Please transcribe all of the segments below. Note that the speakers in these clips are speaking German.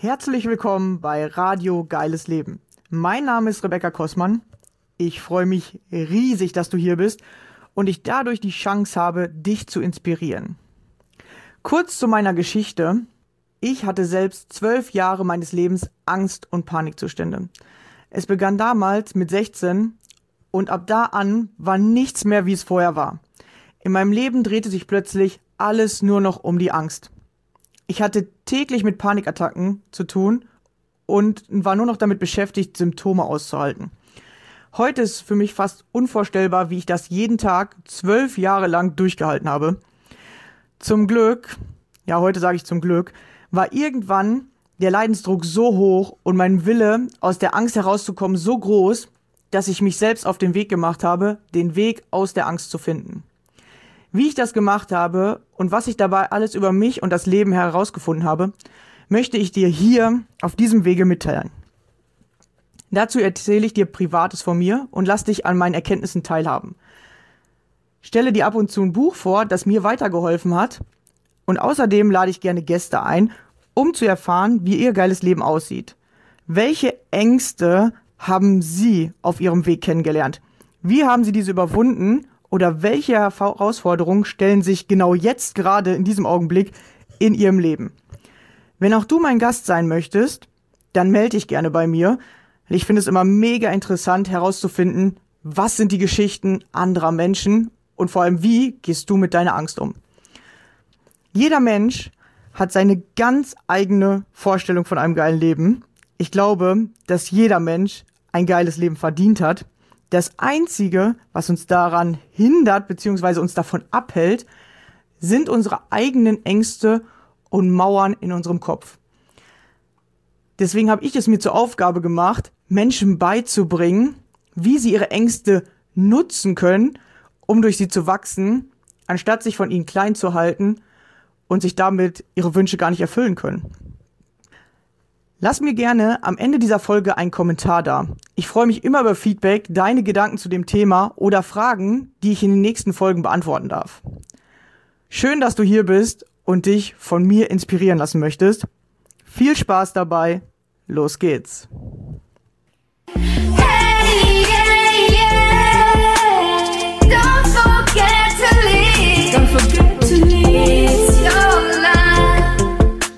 Herzlich willkommen bei Radio Geiles Leben. Mein Name ist Rebecca Kossmann. Ich freue mich riesig, dass du hier bist und ich dadurch die Chance habe, dich zu inspirieren. Kurz zu meiner Geschichte. Ich hatte selbst 12 Jahre meines Lebens Angst- und Panikzustände. Es begann damals mit 16 und ab da an war nichts mehr, wie es vorher war. In meinem Leben drehte sich plötzlich alles nur noch um die Angst. Ich hatte täglich mit Panikattacken zu tun und war nur noch damit beschäftigt, Symptome auszuhalten. Heute ist für mich fast unvorstellbar, wie ich das jeden Tag 12 Jahre lang durchgehalten habe. Zum Glück, ja heute sage ich zum Glück, war irgendwann der Leidensdruck so hoch und mein Wille, aus der Angst herauszukommen, so groß, dass ich mich selbst auf den Weg gemacht habe, den Weg aus der Angst zu finden. Wie ich das gemacht habe und was ich dabei alles über mich und das Leben herausgefunden habe, möchte ich dir hier auf diesem Wege mitteilen. Dazu erzähle ich dir Privates von mir und lass dich an meinen Erkenntnissen teilhaben. Stelle dir ab und zu ein Buch vor, das mir weitergeholfen hat, und außerdem lade ich gerne Gäste ein, um zu erfahren, wie ihr geiles Leben aussieht. Welche Ängste haben Sie auf Ihrem Weg kennengelernt? Wie haben Sie diese überwunden? Oder welche Herausforderungen stellen sich genau jetzt gerade in diesem Augenblick in Ihrem Leben? Wenn auch du mein Gast sein möchtest, dann melde dich gerne bei mir. Ich finde es immer mega interessant herauszufinden, was sind die Geschichten anderer Menschen und vor allem, wie gehst du mit deiner Angst um? Jeder Mensch hat seine ganz eigene Vorstellung von einem geilen Leben. Ich glaube, dass jeder Mensch ein geiles Leben verdient hat. Das Einzige, was uns daran hindert bzw. uns davon abhält, sind unsere eigenen Ängste und Mauern in unserem Kopf. Deswegen habe ich es mir zur Aufgabe gemacht, Menschen beizubringen, wie sie ihre Ängste nutzen können, um durch sie zu wachsen, anstatt sich von ihnen klein zu halten und sich damit ihre Wünsche gar nicht erfüllen können. Lass mir gerne am Ende dieser Folge einen Kommentar da. Ich freue mich immer über Feedback, deine Gedanken zu dem Thema oder Fragen, die ich in den nächsten Folgen beantworten darf. Schön, dass du hier bist und dich von mir inspirieren lassen möchtest. Viel Spaß dabei. Los geht's. Hey, yeah, yeah. Don't forget to leave. Don't forget to leave your life.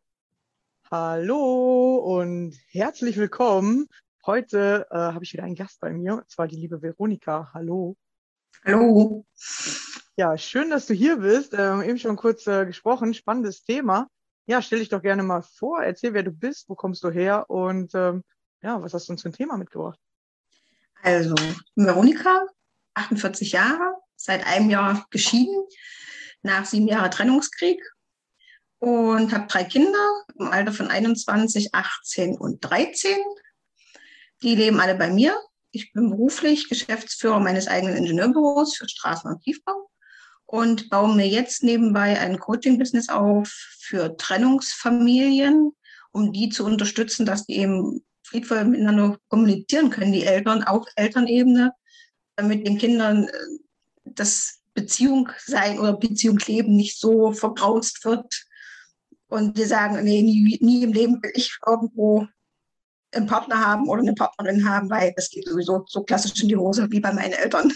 Hallo und herzlich willkommen. Heute habe ich wieder einen Gast bei mir, und zwar die liebe Veronika. Hallo. Hallo. Ja, schön, dass du hier bist. Eben schon kurz gesprochen, spannendes Thema. Ja, stell dich doch gerne mal vor, erzähl, wer du bist, wo kommst du her und was hast du uns für ein Thema mitgebracht? Also, ich bin Veronika, 48 Jahre, seit einem Jahr geschieden, nach 7 Jahren Trennungskrieg und habe 3 Kinder im Alter von 21, 18 und 13. Die leben alle bei mir. Ich bin beruflich Geschäftsführer meines eigenen Ingenieurbüros für Straßen- und Tiefbau und baue mir jetzt nebenbei ein Coaching-Business auf für Trennungsfamilien, um die zu unterstützen, dass die eben friedvoll miteinander kommunizieren können, die Eltern auf Elternebene, damit den Kindern das Beziehung sein oder Beziehungsleben nicht so vergraust wird. Und wir sagen, nee, nie im Leben will ich irgendwo einen Partner haben oder eine Partnerin haben, weil das geht sowieso so klassisch in die Hose wie bei meinen Eltern.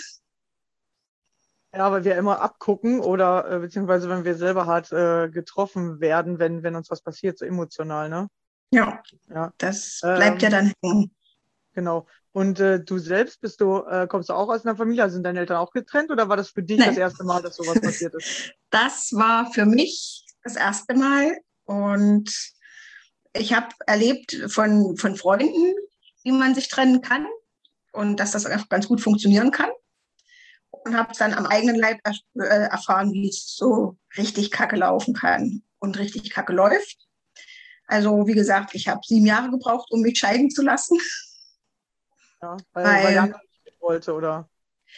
Ja, weil wir immer abgucken oder beziehungsweise wenn wir selber hart getroffen werden, wenn uns was passiert, so emotional, ne? Ja, Ja. das bleibt ja dann hängen. Genau. Und du selbst kommst du auch aus einer Familie? Also sind deine Eltern auch getrennt oder war das für dich Nein. das erste Mal, dass sowas passiert ist? Das war für mich das erste Mal und ich habe erlebt von Freunden, wie man sich trennen kann und dass das auch ganz gut funktionieren kann. Und habe es dann am eigenen Leib erfahren, wie es so richtig kacke laufen kann und richtig kacke läuft. Also wie gesagt, ich habe 7 Jahre gebraucht, um mich scheiden zu lassen. Ja, weil der andere nicht wollte, oder?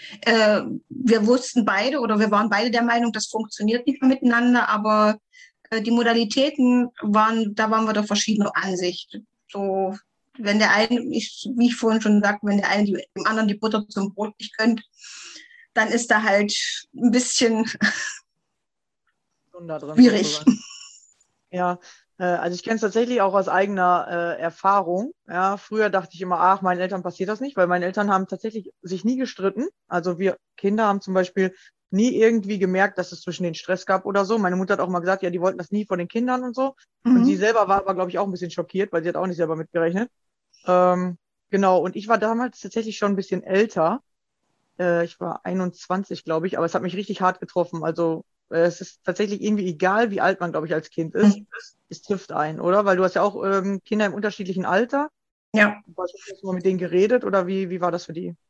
Wir wussten beide oder wir waren beide der Meinung, das funktioniert nicht mehr miteinander, aber die Modalitäten da waren wir der verschiedener Ansicht. So, wenn der eine, wie ich vorhin schon sagte, wenn der eine dem anderen die Butter zum Brot nicht gönnt, dann ist da halt ein bisschen Da drin schwierig. Ja, Also ich kenne es tatsächlich auch aus eigener Erfahrung. Ja, früher dachte ich immer, ach, meinen Eltern passiert das nicht, weil meine Eltern haben tatsächlich sich nie gestritten. Also wir Kinder haben zum Beispiel nie irgendwie gemerkt, dass es zwischen den Stress gab oder so. Meine Mutter hat auch mal gesagt, ja, die wollten das nie von den Kindern und so. Und sie Mhm. selber war aber, glaube ich, auch ein bisschen schockiert, weil sie hat auch nicht selber mitgerechnet. Genau, und ich war damals tatsächlich schon ein bisschen älter. Ich war 21, glaube ich, aber es hat mich richtig hart getroffen. Also es ist tatsächlich irgendwie egal, wie alt man, glaube ich, als Kind ist. Es trifft einen, oder? Weil du hast ja auch Kinder im unterschiedlichen Alter. Ja, Hast du mal mit denen geredet oder wie war das für die?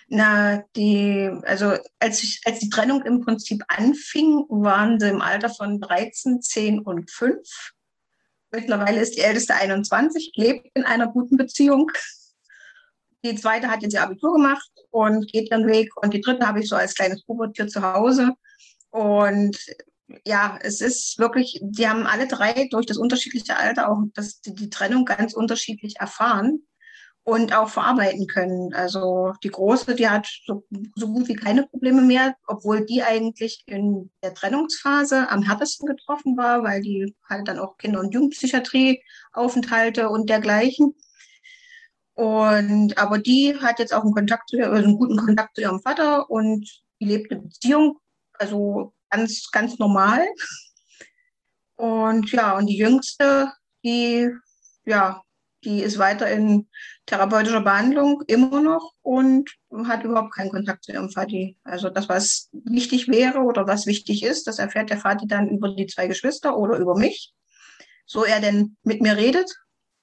also als die Trennung im Prinzip anfing, waren sie im Alter von 13, 10 und 5. Mittlerweile ist die älteste 21, lebt in einer guten Beziehung. Die zweite hat jetzt ihr Abitur gemacht und geht ihren Weg. Und die dritte habe ich so als kleines Pubertier zu Hause. Und ja, es ist wirklich, die haben alle drei durch das unterschiedliche Alter auch die Trennung ganz unterschiedlich erfahren und auch verarbeiten können. Also die Große, die hat so gut wie keine Probleme mehr, obwohl die eigentlich in der Trennungsphase am härtesten getroffen war, weil die halt dann auch Kinder- und Jugendpsychiatrie, Aufenthalte und dergleichen. Und aber die hat jetzt auch einen guten Kontakt zu ihrem Vater und die lebt eine Beziehung, also ganz, ganz normal. Und ja, und die Jüngste, die, ja, die ist weiter in therapeutischer Behandlung immer noch und hat überhaupt keinen Kontakt zu ihrem Vati. Also das, was wichtig wäre oder was wichtig ist, das erfährt der Vati dann über die zwei Geschwister oder über mich, so er denn mit mir redet.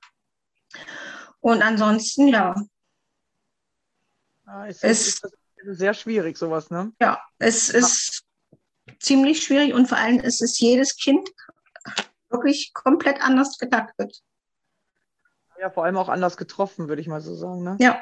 Und ansonsten, ja, Ja, ist es, das sehr schwierig, sowas, ne? ja, es Ja, ist ziemlich schwierig und vor allem ist es jedes Kind wirklich komplett anders getaktet. ja, vor allem auch anders getroffen, würde ich mal so sagen, ne? Ja.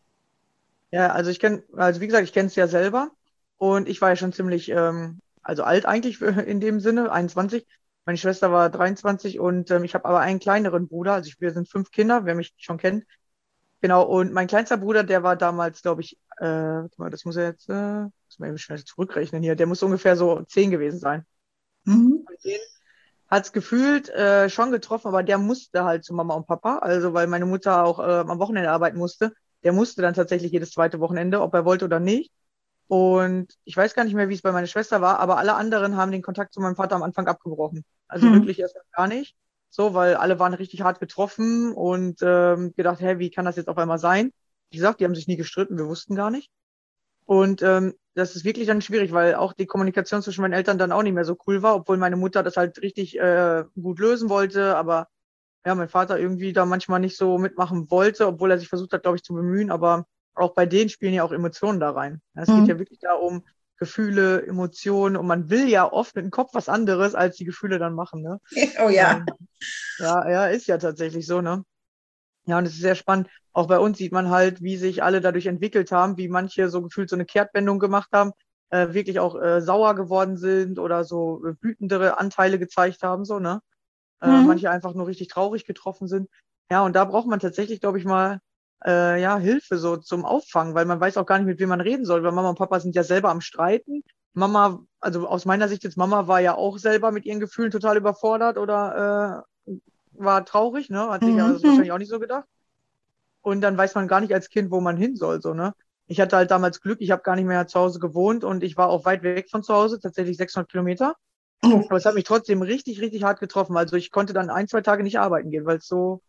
Ja, also also wie gesagt, ich kenne es ja selber und ich war ja schon ziemlich, also alt eigentlich in dem Sinne, 21. Meine Schwester war 23 und ich habe aber einen kleineren Bruder, also wir sind 5 Kinder, wer mich schon kennt. Genau, und mein kleinster Bruder, der war damals, glaube ich, warte mal, das muss er jetzt, muss man eben schnell zurückrechnen hier, der muss ungefähr so 10 gewesen sein. Mhm. Und den hat's gefühlt schon getroffen, aber der musste halt zu Mama und Papa, also weil meine Mutter auch am Wochenende arbeiten musste. Der musste dann tatsächlich jedes zweite Wochenende, ob er wollte oder nicht. Und ich weiß gar nicht mehr, wie es bei meiner Schwester war, aber alle anderen haben den Kontakt zu meinem Vater am Anfang abgebrochen. Also Mhm. wirklich erst gar nicht. So, weil alle waren richtig hart getroffen und gedacht, hä, wie kann das jetzt auf einmal sein? Wie gesagt, die haben sich nie gestritten, wir wussten gar nicht. Und das ist wirklich dann schwierig, weil auch die Kommunikation zwischen meinen Eltern dann auch nicht mehr so cool war, obwohl meine Mutter das halt richtig gut lösen wollte, aber ja, mein Vater irgendwie da manchmal nicht so mitmachen wollte, obwohl er sich versucht hat, glaube ich, zu bemühen. Aber auch bei denen spielen ja auch Emotionen da rein. Ja, es geht Mhm. ja wirklich da um Gefühle, Emotionen und man will ja oft mit dem Kopf was anderes, als die Gefühle dann machen. Ne? Oh ja. Ähm, ja, ja, ist ja tatsächlich so, ne? Ja, und es ist sehr spannend. Auch bei uns sieht man halt, wie sich alle dadurch entwickelt haben, wie manche so gefühlt so eine Kehrtwendung gemacht haben, wirklich auch sauer geworden sind oder so wütendere Anteile gezeigt haben, so, ne? Mhm. Manche einfach nur richtig traurig getroffen sind. Ja, und da braucht man tatsächlich, glaube ich, mal ja, Hilfe so zum Auffangen, weil man weiß auch gar nicht, mit wem man reden soll, weil Mama und Papa sind ja selber am Streiten. Mama, also aus meiner Sicht jetzt, Mama war ja auch selber mit ihren Gefühlen total überfordert oder war traurig, ne? Hat sich ja das Mhm. wahrscheinlich auch nicht so gedacht. Und dann weiß man gar nicht als Kind, wo man hin soll, so, ne? Ich hatte halt damals Glück, ich habe gar nicht mehr zu Hause gewohnt und ich war auch weit weg von zu Hause, tatsächlich 600 Kilometer. Oh. Aber es hat mich trotzdem richtig, richtig hart getroffen. Also ich konnte dann 1, 2 Tage nicht arbeiten gehen, weil es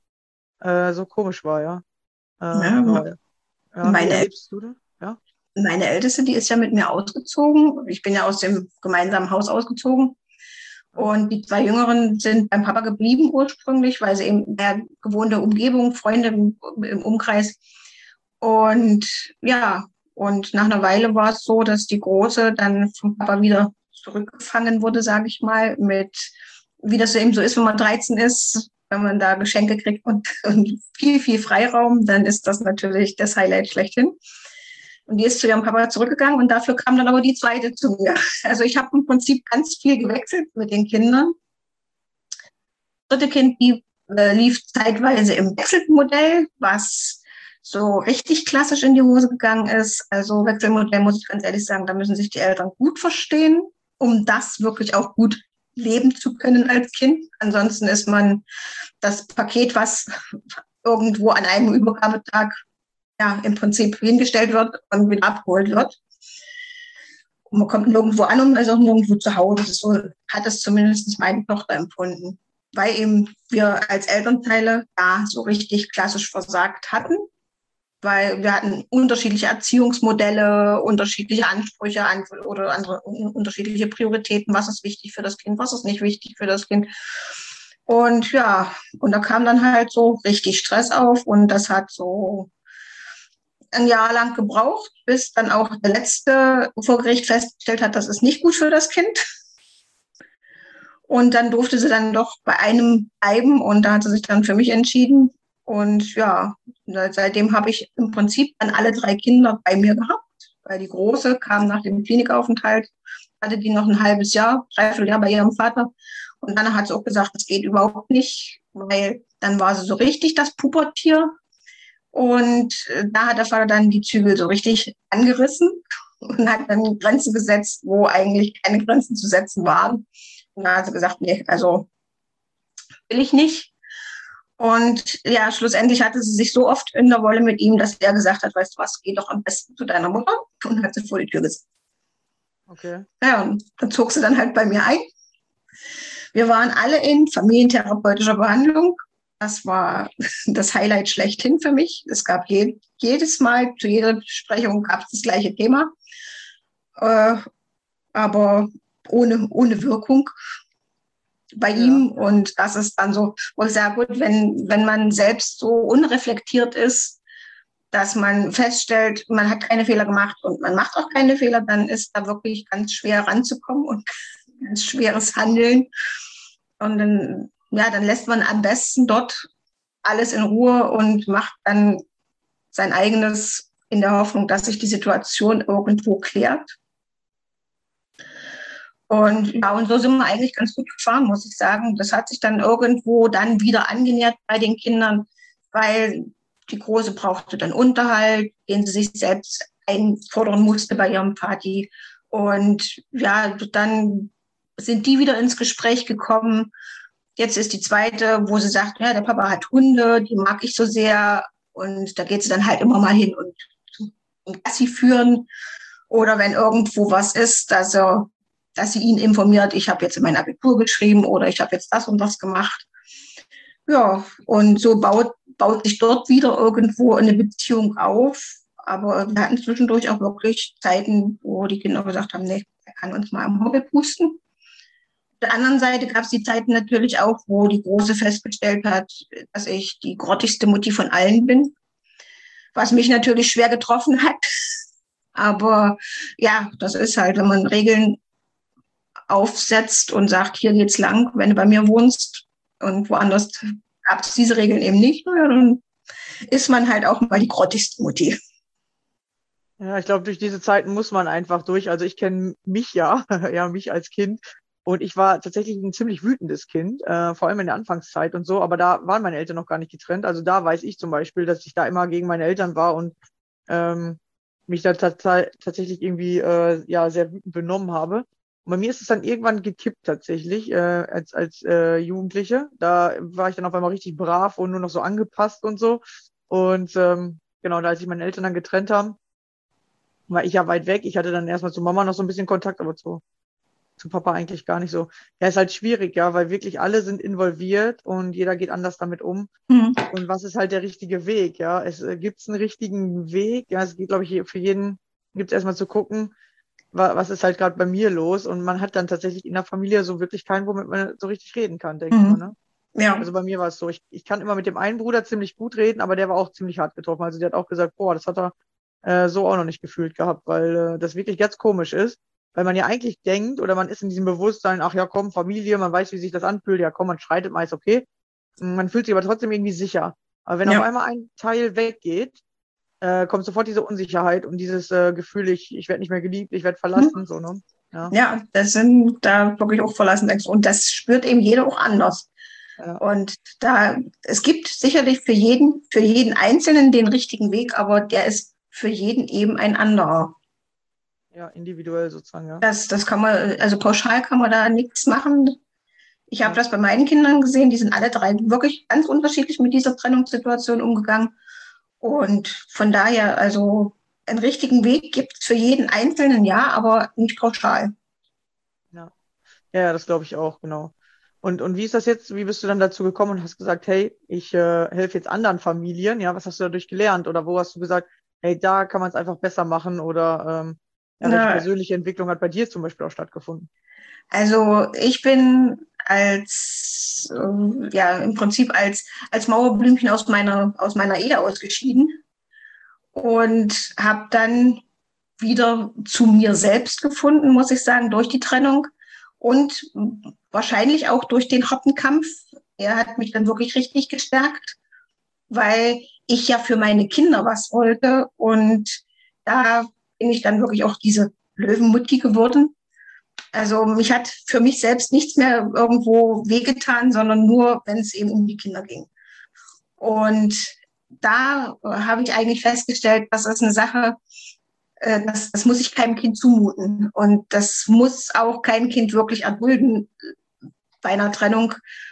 so komisch war, ja. Ja, Genau. Ja, wie meine, erlebst du das? Ja. meine Älteste, die ist ja mit mir ausgezogen. Ich bin ja aus dem gemeinsamen Haus ausgezogen. Und die zwei Jüngeren sind beim Papa geblieben ursprünglich, weil sie eben mehr gewohnte Umgebung, Freunde im Umkreis. Und ja, und nach einer Weile war es so, dass die Große dann vom Papa wieder zurückgefangen wurde, sage ich mal, mit, wie das eben so ist, wenn man 13 ist, wenn man da Geschenke kriegt und viel, viel Freiraum, dann ist das natürlich das Highlight schlechthin. Und die ist zu ihrem Papa zurückgegangen und dafür kam dann aber die zweite zu mir. Also ich habe im Prinzip ganz viel gewechselt mit den Kindern. Das dritte Kind lief zeitweise im Wechselmodell, was so richtig klassisch in die Hose gegangen ist. Also Wechselmodell, muss ich ganz ehrlich sagen, da müssen sich die Eltern gut verstehen, um das wirklich auch gut leben zu können als Kind. Ansonsten ist man das Paket, was irgendwo an einem Übergabetag ja im Prinzip hingestellt wird und wieder abgeholt wird. Und man kommt nirgendwo an und ist auch nirgendwo zu Hause. So hat es zumindest meine Tochter empfunden, weil eben wir als Elternteile da so richtig klassisch versagt hatten, weil wir hatten unterschiedliche Erziehungsmodelle, unterschiedliche Ansprüche oder andere unterschiedliche Prioritäten. Was ist wichtig für das Kind, was ist nicht wichtig für das Kind. Und ja, und da kam dann halt so richtig Stress auf und das hat so ein Jahr lang gebraucht, bis dann auch der letzte vor Gericht festgestellt hat, das ist nicht gut für das Kind. Und dann durfte sie dann doch bei einem bleiben und da hat sie sich dann für mich entschieden. Und ja, seitdem habe ich im Prinzip dann alle 3 Kinder bei mir gehabt, weil die Große kam nach dem Klinikaufenthalt, hatte die noch ein halbes Jahr, 3/4 Jahr bei ihrem Vater. Und dann hat sie auch gesagt, das geht überhaupt nicht, weil dann war sie so richtig das Pubertier. Und da hat der Vater dann die Zügel so richtig angerissen und hat dann Grenzen gesetzt, wo eigentlich keine Grenzen zu setzen waren. Und da hat sie gesagt, nee, also will ich nicht. Und ja, schlussendlich hatte sie sich so oft in der Wolle mit ihm, dass er gesagt hat, weißt du was, geh doch am besten zu deiner Mutter und hat sie vor die Tür gesetzt. Okay. Ja, und dann zog sie dann halt bei mir ein. Wir waren alle in familientherapeutischer Behandlung. Das war das Highlight schlechthin für mich. Es gab jedes Mal, zu jeder Besprechung gab es das gleiche Thema, aber ohne Wirkung bei ihm. Und das ist dann so, wo ich sage, gut, wenn man selbst so unreflektiert ist, dass man feststellt, man hat keine Fehler gemacht und man macht auch keine Fehler, dann ist da wirklich ganz schwer ranzukommen und ganz schweres Handeln. Und dann lässt man am besten dort alles in Ruhe und macht dann sein eigenes in der Hoffnung, dass sich die Situation irgendwo klärt. Und ja, und so sind wir eigentlich ganz gut gefahren, muss ich sagen. Das hat sich dann irgendwo dann wieder angenähert bei den Kindern, weil die Große brauchte dann Unterhalt, den sie sich selbst einfordern musste bei ihrem Vati. Und ja, dann sind die wieder ins Gespräch gekommen. Jetzt ist die zweite, wo sie sagt, ja, der Papa hat Hunde, die mag ich so sehr. Und da geht sie dann halt immer mal hin und Gassi führen. Oder wenn irgendwo was ist, dass sie ihn informiert, ich habe jetzt in mein Abitur geschrieben oder ich habe jetzt das und das gemacht. Ja, und so baut sich dort wieder irgendwo eine Beziehung auf. Aber wir hatten zwischendurch auch wirklich Zeiten, wo die Kinder gesagt haben, nee, er kann uns mal am Hobbit pusten. Auf der anderen Seite gab es die Zeiten natürlich auch, wo die Große festgestellt hat, dass ich die grottigste Mutti von allen bin, was mich natürlich schwer getroffen hat. Aber ja, das ist halt, wenn man Regeln aufsetzt und sagt, hier geht's lang, wenn du bei mir wohnst und woanders gab es diese Regeln eben nicht, ja, dann ist man halt auch mal die grottigste Mutti. Ja, ich glaube, durch diese Zeiten muss man einfach durch. Also ich kenne mich ja, mich als Kind. Und ich war tatsächlich ein ziemlich wütendes Kind, vor allem in der Anfangszeit und so. Aber da waren meine Eltern noch gar nicht getrennt. Also da weiß ich zum Beispiel, dass ich da immer gegen meine Eltern war und mich da tatsächlich irgendwie sehr wütend benommen habe. Und bei mir ist es dann irgendwann gekippt tatsächlich als Jugendliche. Da war ich dann auf einmal richtig brav und nur noch so angepasst und so. Und genau, da als sich meine Eltern dann getrennt haben, war ich ja weit weg. Ich hatte dann erstmal zu Mama noch so ein bisschen Kontakt, aber zu Papa eigentlich gar nicht so. Ja, ist halt schwierig, ja, weil wirklich alle sind involviert und jeder geht anders damit um. Mhm. Und was ist halt der richtige Weg, ja? Gibt's einen richtigen Weg? Ja, es geht, glaube ich, für jeden, gibt's erstmal zu gucken, was ist halt gerade bei mir los? Und man hat dann tatsächlich in der Familie so wirklich keinen, womit man so richtig reden kann, denke ich mal, ne? Ja. Also bei mir war es so, ich kann immer mit dem einen Bruder ziemlich gut reden, aber der war auch ziemlich hart getroffen. Also der hat auch gesagt, boah, das hat er so auch noch nicht gefühlt gehabt, weil das wirklich ganz komisch ist. Weil man ja eigentlich denkt, oder man ist in diesem Bewusstsein, ach ja, komm, Familie, man weiß, wie sich das anfühlt, ja komm, man schreitet mal, ist okay. Man fühlt sich aber trotzdem irgendwie sicher. Aber wenn auf einmal ein Teil weggeht, kommt sofort diese Unsicherheit und dieses Gefühl, ich werde nicht mehr geliebt, ich werde verlassen, so, ne? Ja, das sind da wirklich auch verlassen. Und das spürt eben jeder auch anders. Ja. Und es gibt sicherlich für jeden Einzelnen den richtigen Weg, aber der ist für jeden eben ein anderer. Ja, individuell sozusagen, ja. Das kann man, also pauschal kann man da nichts machen. Ich habe das bei meinen Kindern gesehen, die sind alle drei wirklich ganz unterschiedlich mit dieser Trennungssituation umgegangen. Und von daher, also einen richtigen Weg gibt es für jeden Einzelnen, ja, aber nicht pauschal. Ja, ja, das glaube ich auch, genau. Und wie ist das jetzt? Wie bist du dann dazu gekommen und hast gesagt, hey, ich helfe jetzt anderen Familien? Ja, was hast du dadurch gelernt? Oder wo hast du gesagt, hey, da kann man es einfach besser machen? Oder ja, welche Na, persönliche Entwicklung hat bei dir zum Beispiel auch stattgefunden? also ich bin ja, im Prinzip als Mauerblümchen aus meiner Ehe ausgeschieden und habe dann wieder zu mir selbst gefunden, muss ich sagen, durch die Trennung und wahrscheinlich auch durch den harten Kampf. Er hat mich dann wirklich richtig gestärkt, weil ich ja für meine Kinder was wollte und da bin ich dann wirklich auch diese Löwenmutti geworden. Also mich hat für mich selbst nichts mehr irgendwo wehgetan, sondern nur, wenn es eben um die Kinder ging. Und da habe ich eigentlich festgestellt, das ist eine Sache, das muss ich keinem Kind zumuten. Und das muss auch kein Kind wirklich erdulden bei einer Trennung.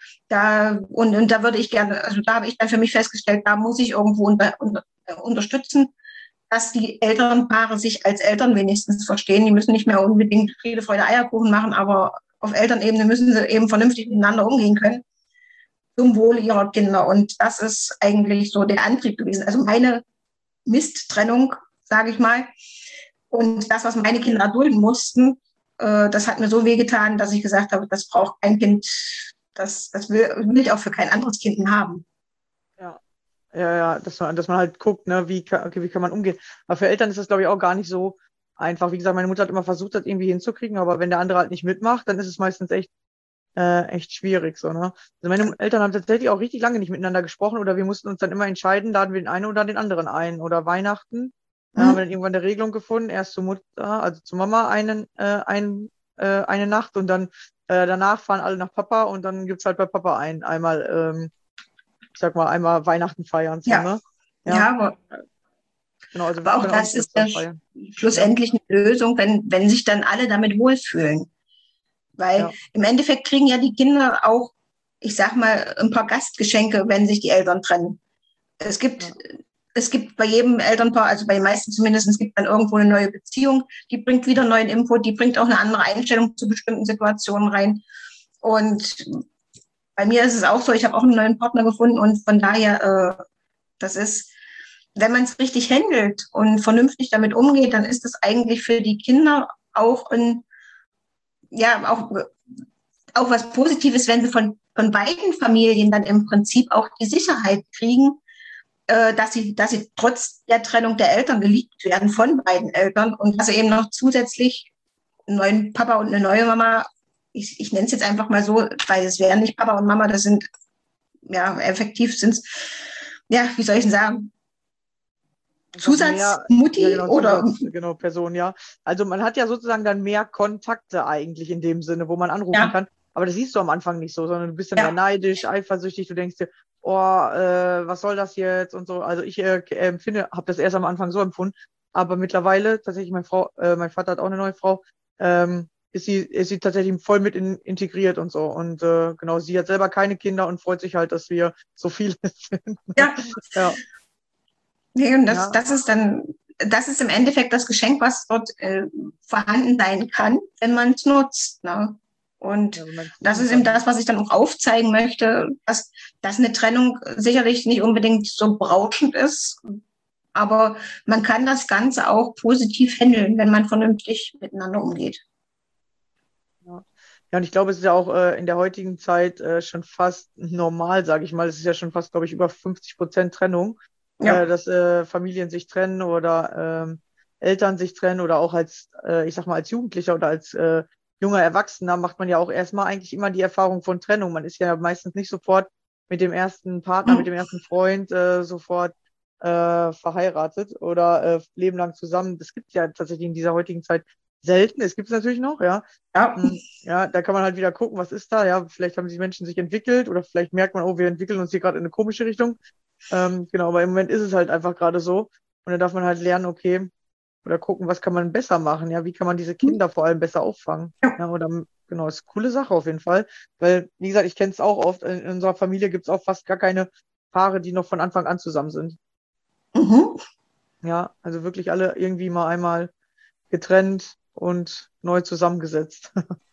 Und da würde ich gerne, also da habe ich dann für mich festgestellt, da muss ich irgendwo unterstützen, dass die Elternpaare sich als Eltern wenigstens verstehen. Die müssen nicht mehr unbedingt Friede, Freude, Eierkuchen machen, aber auf Elternebene müssen sie eben vernünftig miteinander umgehen können, zum Wohle ihrer Kinder. Und das ist eigentlich so der Antrieb gewesen. Also meine Misttrennung, sage ich mal. Und das, was meine Kinder erdulden mussten, das hat mir so wehgetan, dass ich gesagt habe, das braucht kein Kind, das will ich auch für kein anderes Kind haben. Ja. Ja, ja, dass man halt guckt, ne, okay, wie kann man umgehen. Aber für Eltern ist das, glaube ich, auch gar nicht so einfach. Wie gesagt, meine Mutter hat immer versucht, das irgendwie hinzukriegen, aber wenn der andere halt nicht mitmacht, dann ist es meistens echt schwierig, so, ne? Also meine Eltern haben tatsächlich auch richtig lange nicht miteinander gesprochen oder wir mussten uns dann immer entscheiden, laden wir den einen oder den anderen ein. Oder Weihnachten, da haben wir dann irgendwann eine Regelung gefunden, erst zur Mutter, also zur Mama eine Nacht und dann danach fahren alle nach Papa und dann gibt's halt bei Papa einmal, ich sag mal, einmal Weihnachten feiern, so, Ja, ne? Ja, ja, genau, also wir aber auch können auch das nicht ist öfter ja feiern. Ja, schlussendlich eine Lösung, wenn sich dann alle damit wohlfühlen. Weil ja, im Endeffekt kriegen ja die Kinder auch, ich sag mal, ein paar Gastgeschenke, wenn sich die Eltern trennen. Es gibt, ja, es gibt bei jedem Elternpaar, also bei den meisten zumindest, es gibt dann irgendwo eine neue Beziehung, die bringt wieder neuen Input, die bringt auch eine andere Einstellung zu bestimmten Situationen rein. Und bei mir ist es auch so, ich habe auch einen neuen Partner gefunden und von daher, das ist, wenn man es richtig handelt und vernünftig damit umgeht, dann ist das eigentlich für die Kinder auch ja, auch was Positives, wenn sie von beiden Familien dann im Prinzip auch die Sicherheit kriegen, dass sie trotz der Trennung der Eltern geliebt werden von beiden Eltern und dass sie eben noch zusätzlich einen neuen Papa und eine neue Mama, ich nenne es jetzt einfach mal so, weil es wären nicht Papa und Mama, das sind, ja, effektiv sind es, ja, wie soll ich denn sagen, einfach mehr, ja Zusatzmutti genau, oder, genau, Person, ja. Also man hat ja sozusagen dann mehr Kontakte eigentlich in dem Sinne, wo man anrufen ja, kann. Aber das siehst du am Anfang nicht so, sondern du bist dann eher ja, neidisch, eifersüchtig, du denkst dir, oh, was soll das jetzt und so. Also ich habe das erst am Anfang so empfunden, aber mittlerweile tatsächlich mein Vater hat auch eine neue Frau, ist sie tatsächlich voll integriert und so. Und genau, sie hat selber keine Kinder und freut sich halt, dass wir so viele sind. ja. Ja, Nee, und ja, das ist im Endeffekt das Geschenk, was dort vorhanden sein kann, wenn man es nutzt. Ne? Und ja, wenn man es das lieben ist eben kann. Ne? das, was ich dann auch aufzeigen möchte, dass eine Trennung sicherlich nicht unbedingt so berauschend ist, aber man kann das Ganze auch positiv handeln, wenn man vernünftig miteinander umgeht. Ja. Ja, und ich glaube, es ist ja auch in der heutigen Zeit schon fast normal, sage ich mal. Es ist ja schon fast, glaube ich, über 50% Trennung, Ja, dass Familien sich trennen oder Eltern sich trennen oder auch ich sag mal, als Jugendlicher oder als junger Erwachsener macht man ja auch erstmal eigentlich immer die Erfahrung von Trennung. Man ist ja meistens nicht sofort mit dem ersten Partner, mit dem ersten Freund sofort verheiratet oder leben lang zusammen. Das gibt es ja tatsächlich in dieser heutigen Zeit selten. Es gibt es natürlich noch, ja. ja, Ja, da kann man halt wieder gucken, was ist da. Ja, vielleicht haben die Menschen sich entwickelt oder vielleicht merkt man, oh, wir entwickeln uns hier gerade in eine komische Richtung. Genau, aber im Moment ist es halt einfach gerade so. Und da darf man halt lernen, okay, oder gucken, was kann man besser machen. Ja, wie kann man diese Kinder vor allem besser auffangen? Ja, oder genau, ist eine coole Sache auf jeden Fall. Weil, wie gesagt, ich kenne es auch oft, in unserer Familie gibt es auch fast gar keine Paare, die noch von Anfang an zusammen sind. Mhm. Ja, also wirklich alle irgendwie mal einmal getrennt und neu zusammengesetzt.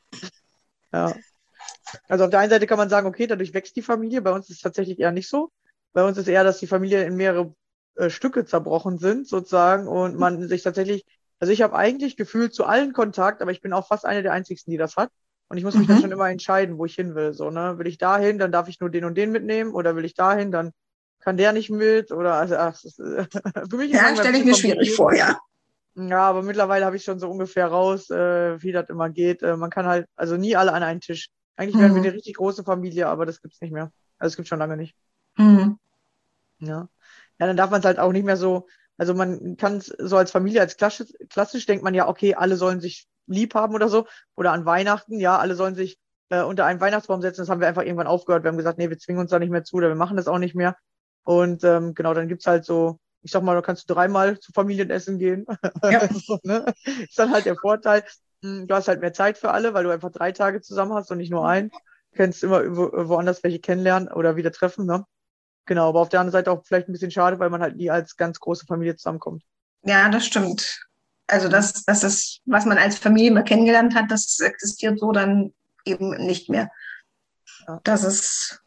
Ja. Also auf der einen Seite kann man sagen, okay, dadurch wächst die Familie. Bei uns ist es tatsächlich eher nicht so. Bei uns ist eher, dass die Familie in mehrere Stücke zerbrochen sind, sozusagen, und man sich tatsächlich, also ich habe eigentlich gefühlt zu allen Kontakt, aber ich bin auch fast eine der einzigsten, die das hat. Und ich muss mich dann schon Mhm. immer entscheiden, wo ich hin will. So, ne? Will ich dahin, dann darf ich nur den und den mitnehmen, oder will ich dahin, dann kann der nicht mit, oder also ach, das ist, für mich ist Ja, manchmal ein stelle ich bisschen mir schwierig kompliziert. vor, ja. Ja, aber mittlerweile habe ich schon so ungefähr raus, wie das immer geht. Man kann halt, also nie alle an einen Tisch. Eigentlich wären wir Mhm. eine richtig große Familie, aber das gibt's nicht mehr. Also es gibt schon lange nicht. Mhm. Ja. Ja, dann darf man es halt auch nicht mehr so, also man kann es so als Familie, als klassisch denkt man ja, okay, alle sollen sich lieb haben oder so. Oder an Weihnachten, ja, alle sollen sich unter einen Weihnachtsbaum setzen. Das haben wir einfach irgendwann aufgehört. Wir haben gesagt, nee, wir zwingen uns da nicht mehr zu oder wir machen das auch nicht mehr. Und genau, dann gibt's halt so, ich sag mal, da kannst du dreimal zu Familienessen gehen. Ja. So, ne? Ist dann halt der Vorteil. Du hast halt mehr Zeit für alle, weil du einfach 3 Tage zusammen hast und nicht nur einen. Du kannst immer woanders welche kennenlernen oder wieder treffen, ne? Genau, aber auf der anderen Seite auch vielleicht ein bisschen schade, weil man halt nie als ganz große Familie zusammenkommt. Ja, das stimmt. Also Ja, das ist, was man als Familie mal kennengelernt hat, das existiert so dann eben nicht mehr. ja, Das ist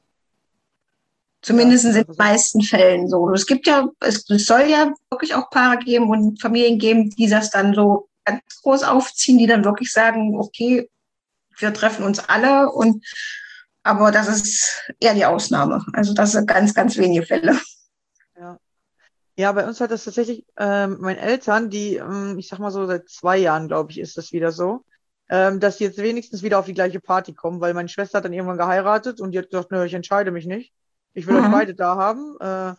ja, zumindest das ist in den einfach so. meisten Fällen so. Es gibt ja, es soll ja wirklich auch Paare geben und Familien geben, die das dann so ganz groß aufziehen, die dann wirklich sagen, okay, wir treffen uns alle und aber das ist eher die Ausnahme. Also das sind ganz, ganz wenige Fälle. Ja. Ja, bei uns hat das tatsächlich, meine Eltern, die, ich sag mal so, seit 2 Jahren, glaube ich, ist das wieder so, dass sie jetzt wenigstens wieder auf die gleiche Party kommen, weil meine Schwester hat dann irgendwann geheiratet und die hat gesagt, nö, ich entscheide mich nicht. Ich will euch Mhm. beide da haben.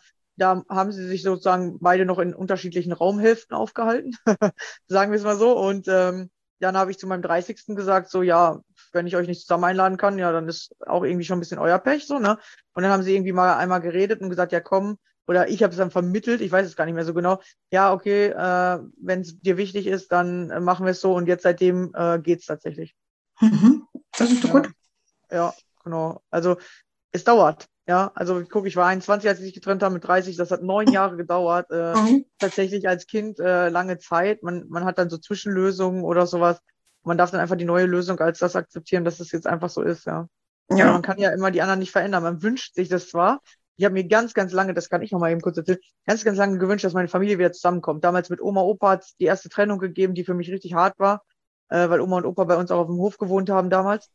Da haben sie sich sozusagen beide noch in unterschiedlichen Raumhälften aufgehalten, sagen wir es mal so. Und dann habe ich zu meinem 30. gesagt, so, ja, wenn ich euch nicht zusammen einladen kann, ja, dann ist auch irgendwie schon ein bisschen euer Pech, so, ne? Und dann haben sie irgendwie mal einmal geredet und gesagt, ja, komm, oder ich habe es dann vermittelt, ich weiß es gar nicht mehr so genau. Ja, okay, wenn es dir wichtig ist, dann machen wir es so und jetzt seitdem geht's tatsächlich. Mhm. Das ist doch Ja, gut. ja, genau. Also es dauert. Ja, also guck, ich war 21, als sie sich getrennt haben mit 30, das hat 9 Jahre gedauert. Mhm. Tatsächlich als Kind lange Zeit. Man hat dann so Zwischenlösungen oder sowas. Man darf dann einfach die neue Lösung als das akzeptieren, dass es jetzt einfach so ist, ja. Weil man Ja. kann ja immer die anderen nicht verändern. Man wünscht sich das zwar. Ich habe mir ganz, ganz lange, das kann ich noch mal eben kurz erzählen, ganz, ganz lange gewünscht, dass meine Familie wieder zusammenkommt. Damals mit Oma, Opa hat es die erste Trennung gegeben, die für mich richtig hart war, weil Oma und Opa bei uns auch auf dem Hof gewohnt haben damals.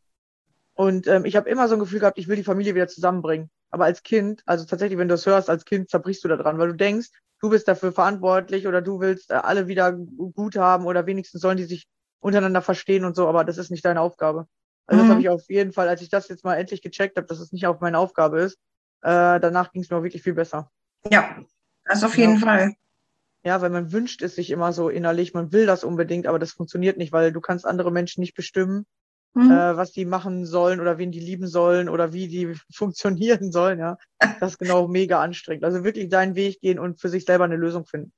Und ich habe immer so ein Gefühl gehabt, ich will die Familie wieder zusammenbringen. Aber als Kind, also tatsächlich, wenn du es hörst, als Kind zerbrichst du da dran, weil du denkst, du bist dafür verantwortlich oder du willst alle wieder gut haben oder wenigstens sollen die sich untereinander verstehen und so, aber das ist nicht deine Aufgabe. Also das habe Mhm. ich auf jeden Fall, als ich das jetzt mal endlich gecheckt habe, dass es nicht auch meine Aufgabe ist, danach ging es mir auch wirklich viel besser. Ja. Das auf jeden Ja, Fall. ja, weil man wünscht es sich immer so innerlich, man will das unbedingt, aber das funktioniert nicht, weil du kannst andere Menschen nicht bestimmen, Mhm. was die machen sollen oder wen die lieben sollen oder wie die funktionieren sollen, ja. Das ist genau mega anstrengend. Also wirklich deinen Weg gehen und für sich selber eine Lösung finden.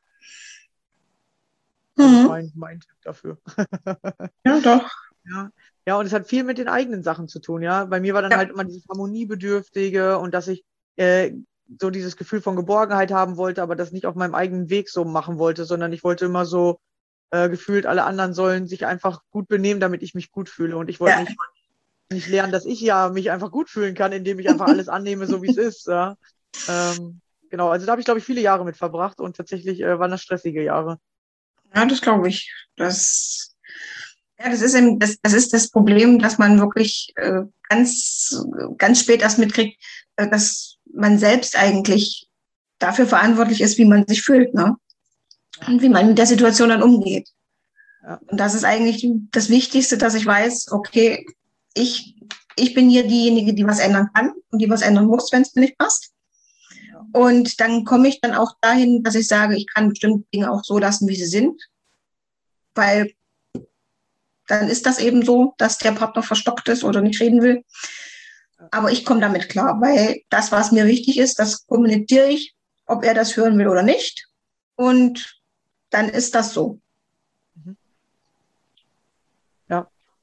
Das ist Mhm. mein Tipp dafür. Ja, doch. Ja. Ja, und es hat viel mit den eigenen Sachen zu tun, ja. Bei mir war dann Ja. halt immer dieses Harmoniebedürftige und dass ich äh, so dieses Gefühl von Geborgenheit haben wollte, aber das nicht auf meinem eigenen Weg so machen wollte, sondern ich wollte immer so gefühlt, alle anderen sollen sich einfach gut benehmen, damit ich mich gut fühle. Und ich wollte Ja. nicht lernen, dass ich ja mich einfach gut fühlen kann, indem ich einfach alles annehme, so wie es ist. Ja. Genau, also da habe ich, glaube ich, viele Jahre mit verbracht und tatsächlich waren das stressige Jahre. Ja, das glaube ich. Das ist eben, das ist das Problem, dass man wirklich ganz, ganz spät erst mitkriegt, dass man selbst eigentlich dafür verantwortlich ist, wie man sich fühlt, ne? Ja, Und wie man mit der Situation dann umgeht. ja, Und das ist eigentlich das Wichtigste, dass ich weiß, okay, ich, ich bin hier diejenige, die was ändern kann und die was ändern muss, wenn es mir nicht passt. ja. Und dann komme ich dann auch dahin, dass ich sage, ich kann bestimmte Dinge auch so lassen, wie sie sind, weil dann ist das eben so, dass der Partner verstockt ist oder nicht reden will. Aber ich komme damit klar, weil das, was mir wichtig ist, das kommuniziere ich, ob er das hören will oder nicht. Und dann ist das so. Mhm. Ja.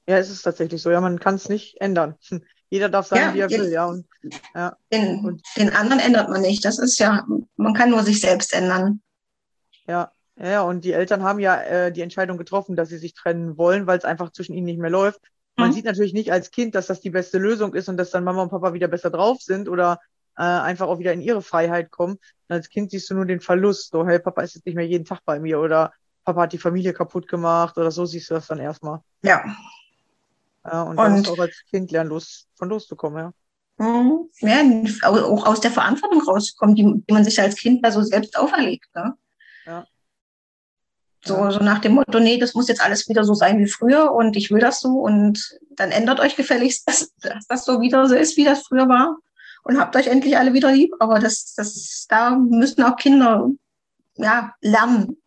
Ja, es ist tatsächlich so. Ja, man kann es nicht ändern. Jeder darf sein, Ja, wie er will, ja. Und, ja. den, Und den anderen ändert man nicht. Das ist ja, man kann nur sich selbst ändern. ja, ja, und die Eltern haben ja die Entscheidung getroffen, dass sie sich trennen wollen, weil es einfach zwischen ihnen nicht mehr läuft. Man Hm? sieht natürlich nicht als Kind, dass das die beste Lösung ist und dass dann Mama und Papa wieder besser drauf sind oder einfach auch wieder in ihre Freiheit kommen. Und als Kind siehst du nur den Verlust, so, hey, Papa ist jetzt nicht mehr jeden Tag bei mir oder Papa hat die Familie kaputt gemacht oder so siehst du das dann erstmal. Ja, Ja, und da musst du und auch als Kind lernen, von loszukommen, ja. ja, auch aus der Verantwortung rauszukommen, die man sich als Kind da so selbst auferlegt. Ne? Ja, ja. So nach dem Motto, nee, das muss jetzt alles wieder so sein wie früher und ich will das so und dann ändert euch gefälligst, dass das so wieder so ist, wie das früher war und habt euch endlich alle wieder lieb. Aber da müssen auch Kinder ja, lernen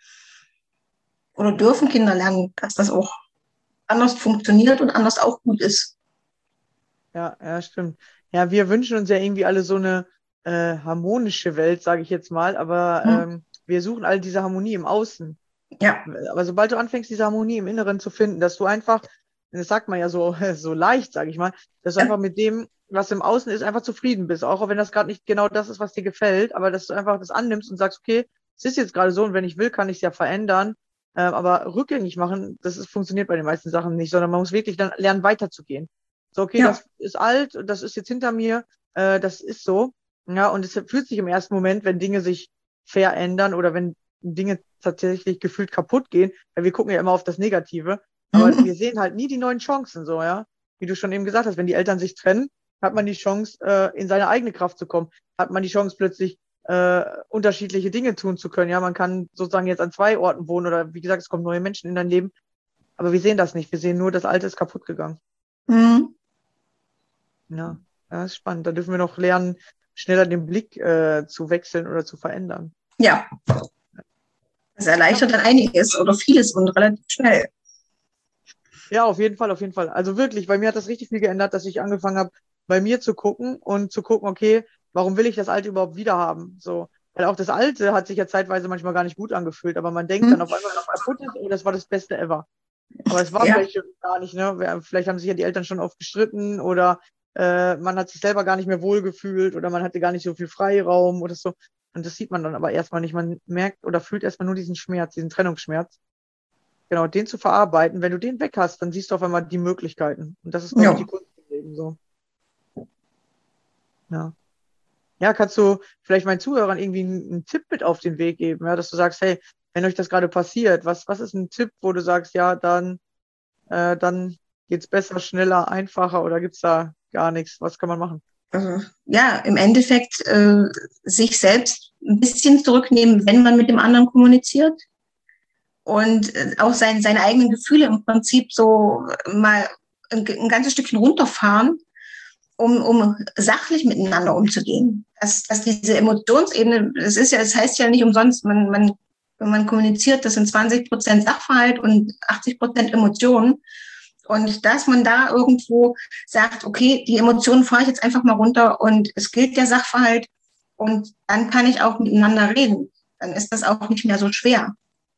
oder dürfen Kinder lernen, dass das auch anders funktioniert und anders auch gut ist. Ja, ja, stimmt. Ja, wir wünschen uns ja irgendwie alle so eine harmonische Welt, sage ich jetzt mal, aber Hm? wir suchen alle diese Harmonie im Außen. Ja, Aber sobald du anfängst, diese Harmonie im Inneren zu finden, dass du einfach, das sagt man ja so, so leicht, sage ich mal, dass du ja, einfach mit dem, was im Außen ist, einfach zufrieden bist. Auch wenn das gerade nicht genau das ist, was dir gefällt, aber dass du einfach das annimmst und sagst, okay, es ist jetzt gerade so und wenn ich will, kann ich es ja verändern. Aber rückgängig machen, funktioniert bei den meisten Sachen nicht, sondern man muss wirklich dann lernen, weiterzugehen. So, okay, ja. das ist alt, das ist jetzt hinter mir, das ist so. Ja, und es fühlt sich im ersten Moment, wenn Dinge sich verändern oder wenn Dinge tatsächlich gefühlt kaputt gehen, weil wir gucken ja immer auf das Negative, aber Hm? wir sehen halt nie die neuen Chancen, so, ja. Wie du schon eben gesagt hast, wenn die Eltern sich trennen, hat man die Chance, in seine eigene Kraft zu kommen, hat man die Chance, plötzlich unterschiedliche Dinge tun zu können. Ja, man kann sozusagen jetzt an zwei Orten wohnen oder wie gesagt, es kommen neue Menschen in dein Leben, aber wir sehen das nicht. Wir sehen nur, das Alte ist kaputt gegangen. Hm? Ja, ja, ist spannend. Da dürfen wir noch lernen, schneller den Blick zu wechseln oder zu verändern. Ja, das erleichtert dann einiges oder vieles und relativ schnell. Ja, auf jeden Fall, auf jeden Fall. Also wirklich, bei mir hat das richtig viel geändert, dass ich angefangen habe, bei mir zu gucken und zu gucken, okay, warum will ich das Alte überhaupt wieder haben? So, weil auch das Alte hat sich ja zeitweise manchmal gar nicht gut angefühlt, aber man denkt dann Hm? auf einmal, wenn es kaputt ist, oh, das war das Beste ever. Aber es war Ja, vielleicht gar nicht, ne? Vielleicht haben sich ja die Eltern schon oft gestritten oder man hat sich selber gar nicht mehr wohlgefühlt oder man hatte gar nicht so viel Freiraum oder so. Und das sieht man dann aber erstmal nicht. Man merkt oder fühlt erstmal nur diesen Schmerz, diesen Trennungsschmerz. Genau, den zu verarbeiten. Wenn du den weg hast, dann siehst du auf einmal die Möglichkeiten. Und das ist, glaube ich, die ja. Kunst im Leben so. Ja. Ja, kannst du vielleicht meinen Zuhörern irgendwie einen Tipp mit auf den Weg geben, ja, dass du sagst, hey, wenn euch das gerade passiert, was ist ein Tipp, wo du sagst, ja, dann geht's besser, schneller, einfacher oder gibt's da gar nichts? Was kann man machen? Ja, im Endeffekt sich selbst ein bisschen zurücknehmen, wenn man mit dem anderen kommuniziert und auch seine eigenen Gefühle im Prinzip so mal ein ganzes Stückchen runterfahren, um sachlich miteinander umzugehen. Dass diese Emotionsebene, es heißt ja nicht umsonst, wenn man kommuniziert, das sind 20% Sachverhalt und 80% Emotionen. Und dass man da irgendwo sagt, okay, die Emotionen fahre ich jetzt einfach mal runter und es gilt der Sachverhalt und dann kann ich auch miteinander reden. Dann ist das auch nicht mehr so schwer.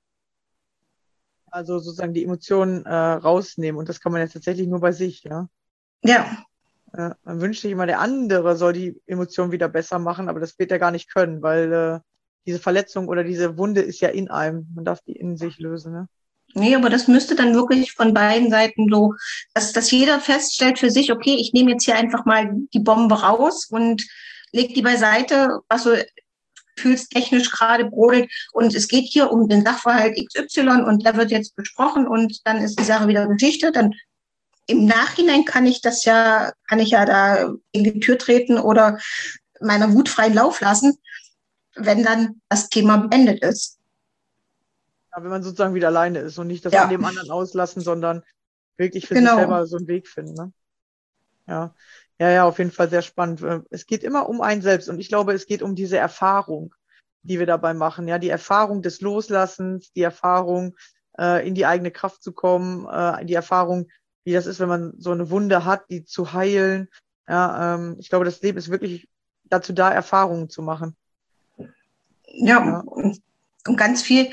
Also sozusagen die Emotionen rausnehmen und das kann man jetzt tatsächlich nur bei sich, ja. Ja, Man wünscht sich immer, der andere soll die Emotionen wieder besser machen, aber das wird er gar nicht können, weil diese Verletzung oder diese Wunde ist ja in einem. Man darf die in sich lösen, ne? nee, aber das müsste dann wirklich von beiden Seiten so, dass jeder feststellt für sich, okay, ich nehme jetzt hier einfach mal die Bombe raus und leg die beiseite, was so gefühlstechnisch gerade brodelt. Und es geht hier um den Sachverhalt XY und der wird jetzt besprochen und dann ist die Sache wieder Geschichte. Dann im Nachhinein kann ich ja da in die Tür treten oder meiner Wut freien Lauf lassen, wenn dann das Thema beendet ist. Ja, wenn man sozusagen wieder alleine ist und nicht das an Ja, dem anderen auslassen, sondern wirklich für sich genau. selber so einen Weg finden, ne? Ja. Ja, ja, auf jeden Fall sehr spannend. Es geht immer um einen selbst und ich glaube, es geht um diese Erfahrung, die wir dabei machen. Ja, die Erfahrung des Loslassens, die Erfahrung, in die eigene Kraft zu kommen, die Erfahrung, wie das ist, wenn man so eine Wunde hat, die zu heilen. Ja, ich glaube, das Leben ist wirklich dazu da, Erfahrungen zu machen. Ja, Ja, Und ganz viel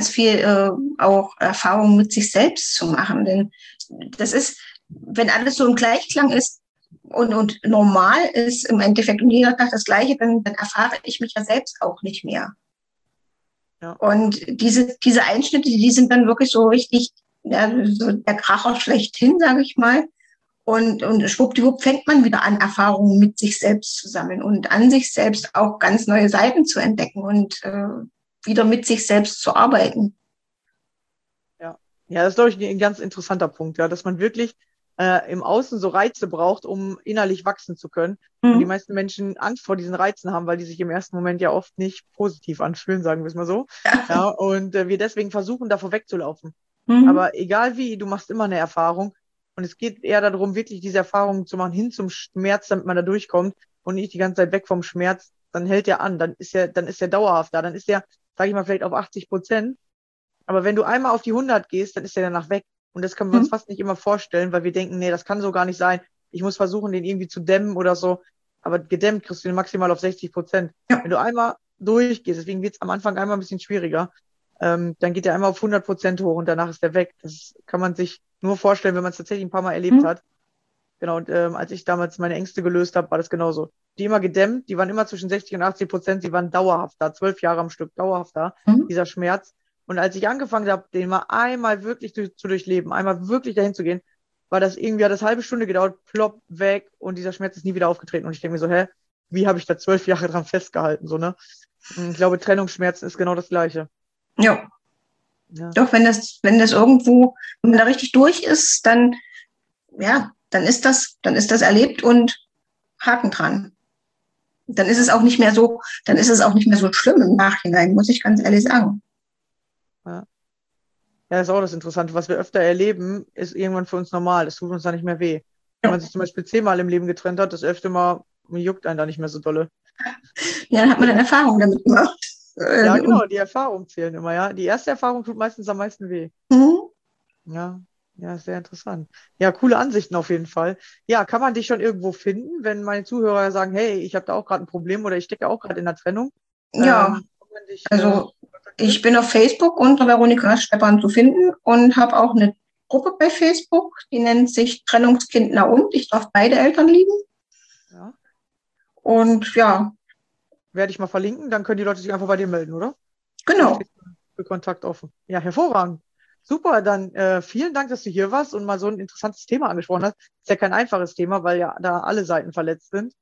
auch Erfahrung mit sich selbst zu machen. Denn das ist, wenn alles so im Gleichklang ist und normal ist im Endeffekt und jeder Tag das Gleiche, dann erfahre ich mich ja selbst auch nicht mehr. Ja. Und diese Einschnitte, die sind dann wirklich so richtig, ja, so der Kracher schlechthin, sage ich mal. Und schwuppdiwupp fängt man wieder an, Erfahrungen mit sich selbst zu sammeln und an sich selbst auch ganz neue Seiten zu entdecken und wieder mit sich selbst zu arbeiten. Ja, das ist, glaube ich, ein ganz interessanter Punkt, ja, dass man wirklich im Außen so Reize braucht, um innerlich wachsen zu können. Und die meisten Menschen Angst vor diesen Reizen haben, weil die sich im ersten Moment ja oft nicht positiv anfühlen, sagen wir es mal so. Ja, und wir deswegen versuchen, davor wegzulaufen. Aber egal wie, du machst immer eine Erfahrung. Und es geht eher darum, wirklich diese Erfahrungen zu machen, hin zum Schmerz, damit man da durchkommt und nicht die ganze Zeit weg vom Schmerz. Dann hält der an, dann ist der dauerhaft da, dann ist der, sage ich mal, vielleicht auf 80%. Aber wenn du einmal auf die 100 gehst, dann ist der danach weg. Und das können wir uns fast nicht immer vorstellen, weil wir denken, nee, das kann so gar nicht sein. Ich muss versuchen, den irgendwie zu dämmen oder so. Aber gedämmt kriegst du den maximal auf 60%. Ja. Wenn du einmal durchgehst, deswegen wird es am Anfang einmal ein bisschen schwieriger, dann geht der einmal auf 100% hoch und danach ist der weg. Das kann man sich nur vorstellen, wenn man es tatsächlich ein paar Mal erlebt hat. Genau, und als ich damals meine Ängste gelöst habe, war das genauso. Die immer gedämmt, die waren immer zwischen 60 und 80%, die waren dauerhaft da, 12 Jahre am Stück, dauerhaft da, dieser Schmerz. Und als ich angefangen habe, den mal einmal wirklich zu durchleben, einmal wirklich dahin zu gehen, war das irgendwie, hat das halbe Stunde gedauert, plopp, weg und dieser Schmerz ist nie wieder aufgetreten. Und ich denke mir so, wie habe ich da 12 Jahre dran festgehalten, so, ne? Und ich glaube, Trennungsschmerzen ist genau das Gleiche. Ja. Doch, wenn das irgendwo, wenn man da richtig durch ist, dann ist das erlebt und Haken dran. Dann ist es auch nicht mehr so schlimm im Nachhinein, muss ich ganz ehrlich sagen. Ja, das ist auch das Interessante. Was wir öfter erleben, ist irgendwann für uns normal. Das tut uns da nicht mehr weh. Wenn man sich zum Beispiel 10-mal im Leben getrennt hat, das 11. Mal juckt einen da nicht mehr so dolle. Ja, dann hat man dann Erfahrung damit gemacht. Ja, genau, die Erfahrungen zählen immer, ja. Die erste Erfahrung tut meistens am meisten weh. Ja, sehr interessant. Ja, coole Ansichten auf jeden Fall. Ja, kann man dich schon irgendwo finden, wenn meine Zuhörer sagen, hey, ich habe da auch gerade ein Problem oder ich stecke auch gerade in der Trennung? Ja, ich bin auf Facebook unter Veronika Steppern zu finden und habe auch eine Gruppe bei Facebook, die nennt sich Trennungskind und. Ich darf beide Eltern lieben. Ja. Und ja. Werde ich mal verlinken, dann können die Leute sich einfach bei dir melden, oder? Genau. Für Kontakt offen. Ja, hervorragend. Super, dann vielen Dank, dass du hier warst und mal so ein interessantes Thema angesprochen hast. Ist ja kein einfaches Thema, weil ja da alle Seiten verletzt sind.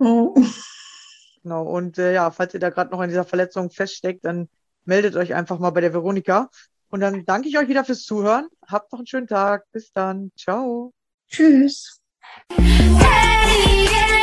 Genau, und falls ihr da gerade noch in dieser Verletzung feststeckt, dann meldet euch einfach mal bei der Veronika. Und dann danke ich euch wieder fürs Zuhören. Habt noch einen schönen Tag. Bis dann. Ciao. Tschüss. Hey, yeah.